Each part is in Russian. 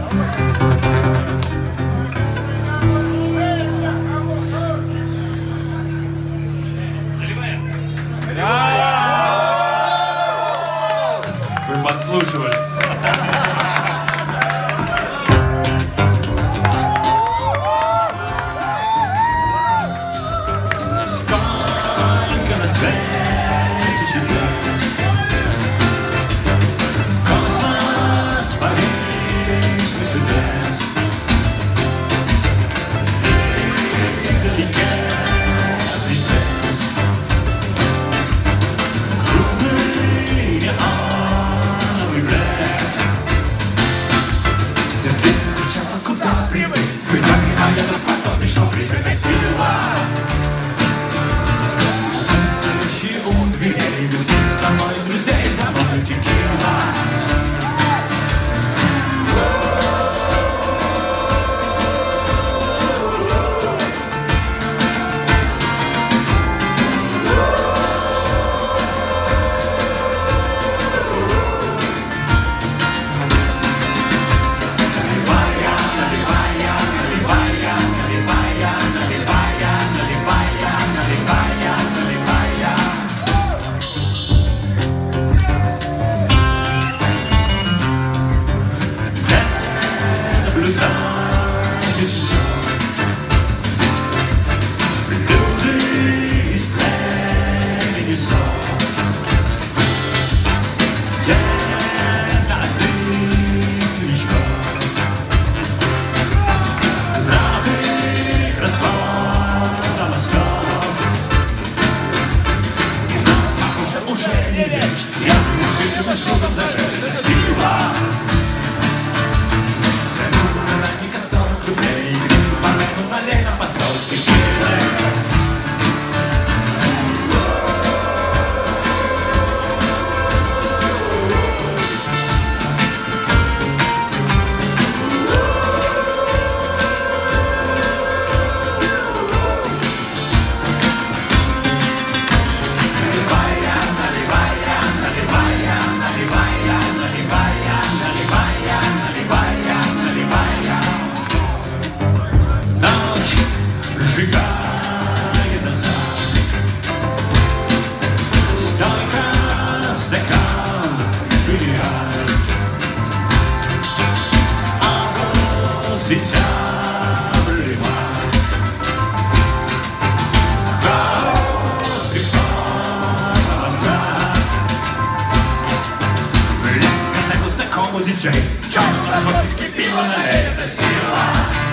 Вы подслушивали. Сколько на свете чудес, космос, Париж, Мерседес, вдалеке от небес, круглый неоновый блеск. Замечал, куда привык, твоя моя потом пришел, пригасила. У дверей весы со мной, друзей, за мной текила. Люди из племени снов, денатых мешков, правых развода мостов. И нам, похоже, уже не лечь, я решил над кругом зажечь это сила. Ранника 40 рублей, парену налей на посол текилы. Сжигает назад, столько стакан бильярд, а сентябрь лиман, хаос, авангард. Близко зайду знакомый диджей, в черном наркотике пиво налей, это сила.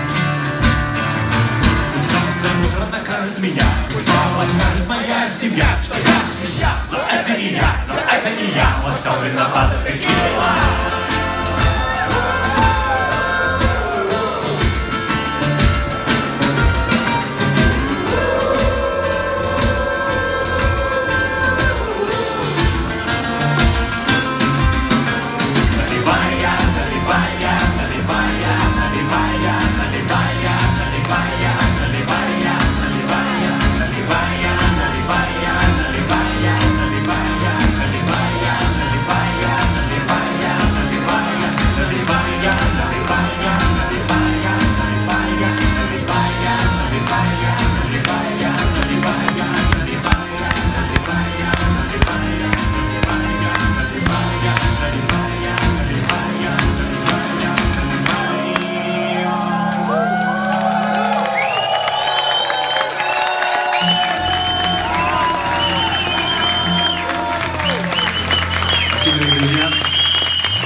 Утро накажет меня, снова скажет моя семья, что я семья, но это не я, но это не я, во всем виновата текила.